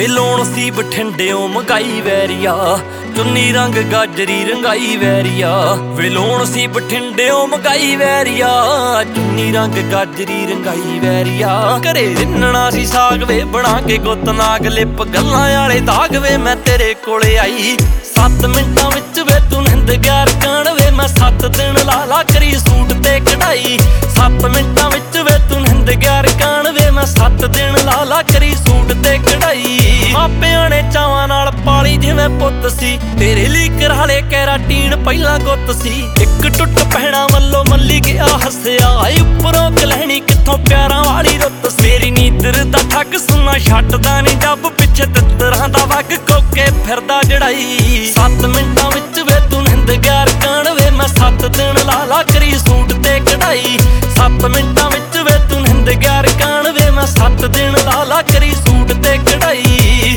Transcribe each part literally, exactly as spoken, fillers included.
ਲੋਣ ਸੀ ਬਠਿੰਡਿਓਂ ਮੰਗਾਈ ਵੈਰੀਆ, ਚੁੰਨੀ ਰੰਗ ਗਾਜਰੀ ਰੰਗਾਈ ਵੈਰੀਆ। ਵੇ ਲੋਣ ਸੀ ਬਠਿੰਡਿਓਂ ਮੰਗਾਈ ਵੈਰੀਆ, ਚੁੰਨੀ ਰੰਗ ਗਾਜਰੀ ਰੰਗਾਈ ਵੈਰੀਆ। ਘਰੇ ਰਿੰਨਣਾ ਸੀ ਸਾਗ ਵੇ ਬਣਾ ਕੇ ਗੁੱਤ ਨਾਗ, ਲਿਪ ਗੱਲਾਂ ਵਾਲੇ ਦਾਗ ਵੇ ਮੈਂ ਤੇਰੇ ਕੋਲੇ ਆਈ। ਸੱਤ ਮਿੰਟਾਂ ਵਿੱਚ ਵੇ ਤੂੰ ਨਿੰਦ ਗਿਆਰ ਕਾਣ ਵੇ, ਮੈਂ ਸੱਤ ਦਿਨ ਲਾ ਲਾ ਕਰੀ ਸੂਟ ਤੇ ਕਢਾਈ। ਸੱਤ ਮਿੰਟਾਂ ਵਿੱਚ ਵੇ ਤੂੰ ਨਿੰਦ ਗਿਆਰ ਕਾਣ ਵੇ, ਮੈਂ ਸੱਤ ਦਿਨ ਲਾ ਲਾ ਕਰੀ ਸੂਟ ਤੇ ਕਢਾਈ। ਮਾਪਿਆਂ ਨੇ ਚਾਵਾਂ ਨਾਲ ਪਾਲੀ ਜਿਵੇਂ ਪੁੱਤ ਸੀ, ਤੇਰੇ ਲਈ ਕਰਾ ਲੇ ਕੈਰਾਟੀਨ ਪਹਿਲਾਂ ਗੁੱਤ ਸੀ। ਇੱਕ ਟੁੱਟ ਪਹਿਣਾ ਵੱਲੋਂ ਮੱਲੀ ਗਿਆ ਹੱਸਿਆ, ਉੱਪਰੋਂ ਕਲਹਿਣੀ ਕਿੱਥੋਂ ਪਿਆਰਾਂ ਵਾਲੀ ਰੁੱਤ। ਮੇਰੀ ਨੀਂਦਰ ਦਾ ਠੱਗ ਸੁਣਾ ਛੱਡਦਾ ਨੀ ਜੱਬ, ਪਿੱਛੇ ਤਿੱਤਰਾਂ ਦਾ ਵੱਗ ਕੋਕੇ ਫਿਰਦਾ ਜੜਾਈ। ਸੱਤ ਮਿੰਟਾਂ ਵਿੱਚ ਵੇ ਤੂੰ ਨਿੰਦ ਗਿਆਰ ਕਾਣ ਵੇ, ਮੈਂ ਸੱਤ ਦਿਨ ਲਾ ਲਾ ਕਰੀ ਸੂਟ ਤੇ ਕਢਾਈ। ਸੱਤ ਮਿੰਟਾਂ ਵਿੱਚ ਵੇ ਤੂੰ ਨਿੰਦ ਗਿਆਰ ਕਾਣ ਵੇ, ਮੈਂ ਸੱਤ ਦਿਨ ਲਾ ਲਾ ਕਰੀ ਸੂਟ ਤੇ ਕਢਾਈ।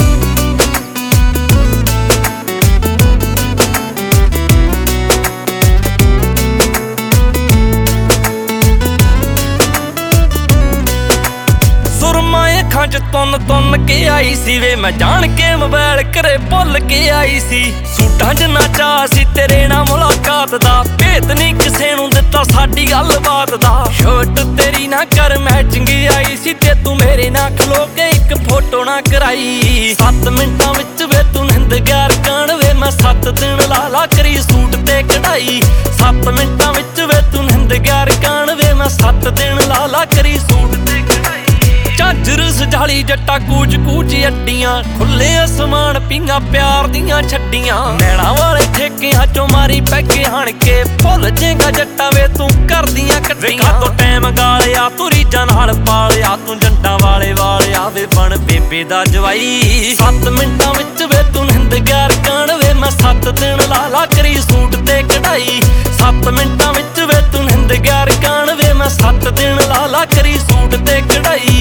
ਅੱਖਾਂ ਚ ਤੁੰਨ ਤੁੰਨ ਕੇ ਆਈ ਸੀ ਵੇ, ਮੈਂ ਜਾਣ ਕੇ ਮੋਬਾਈਲ ਘਰੇ ਭੁੱਲ ਕੇ ਆਈ ਸੀ। ਸੂਟਾਂ ਚ ਨਾ ਚਾਅ ਸੀ ਤੇਰੇ ਨਾਲ ਮੁਲਾਕਾਤ ਦਾ, ਭੇਤ ਨੀ ਕਿਸੇ ਨੂੰ ਦਿੱਤਾ ਸਾਡੀ ਗੱਲਬਾਤ ਦਾ। ਸ਼ਰਟ ਤੇਰੀ ਨਾ ਕਰ ਮੈਚਿੰਗ ਆਈ ਸੀ, ਤੇ ਤੂੰ ਮੇਰੇ ਨਾਲ ਖਲੋ ਕੇ ਇੱਕ ਫੋਟੋ ਨਾ ਕਰਾਈ। ਸੱਤ ਮਿੰਟਾਂ ਵਿੱਚ ਵੇ ਤੂੰ ਨਿੰਦ ਗਿਆਰ ਕਾਣ ਵੇ, ਮੈਂ ਸੱਤ ਦਿਨ ਲਾ ਲਾ ਕਰੀ ਸੂਟ ਤੇ ਕਢਾਈ। ਸੱਤ ਮਿੰਟਾਂ ਵਿੱਚ ਵੇ ਤੂੰ ਨਿੰਦ ਗਿਆਰ ਕਾਣ ਵੇ, ਮੈਂ ਸੱਤ ਦਿਨ ਲਾ ਲਾ ਕਰੀ ਸੂਟ ਤੇ ਕਢਾਈ। ਝਾਂਜਰ ਸਜਾਲੀ ਜੱਟਾ ਕੂਚ ਕੂਚ ਅੱਡੀਆਂ, ਖੁੱਲੇ ਅਸਮਾਨ ਪੀਂਘਾਂ ਪਿਆਰ ਦੀਆਂ ਛੱਡੀਆਂ। ਨੈਣਾ ਵਾਲੇ ਠੇਕਿਆਂ ਚੋਂ ਮਾਰੀ ਪੈਗੇ ਹਣ ਕੇ, ਭੁੱਲ ਜੇਗਾ ਜੱਟਾ ਵੇ ਤੂੰ ਕਰਦੀਆਂ ਕੱਟੀਆਂ। ਤੋਂ ਟੈਮ ਗਾਲਿਆ ਤੂੰ ਰੀਜਾਂ ਨਾਲ ਪਾਲਿਆ, ਤੂੰ ਜੰਟਾਂ ਵਾਲੇ ਵਾਲਿਆ ਵੇ ਬਣ ਬੇਬੇ ਦਾ ਜਵਾਈ। ਸੱਤ ਮਿੰਟਾਂ ਵਿੱਚ ਵੇ ਤੂੰ ਨਿੰਦ ਗਿਆਰ ਕਾਣ ਵੇ, ਮੈਂ ਸੱਤ ਦਿਨ ਲਾ ਲਾ ਕਰੀ ਸੂਟ ਤੇ ਕਢਾਈ। ਸੱਤ ਮਿੰਟਾਂ ਵਿੱਚ ਵੇ ਤੂੰ ਨਿੰਦ ਗਿਆਰ ਕਾਣ ਵੇ, ਮੈਂ ਸੱਤ ਦਿਨ ਲਾ ਲਾ ਕਰੀ ਸੂਟ ਤੇ ਕਢਾਈ।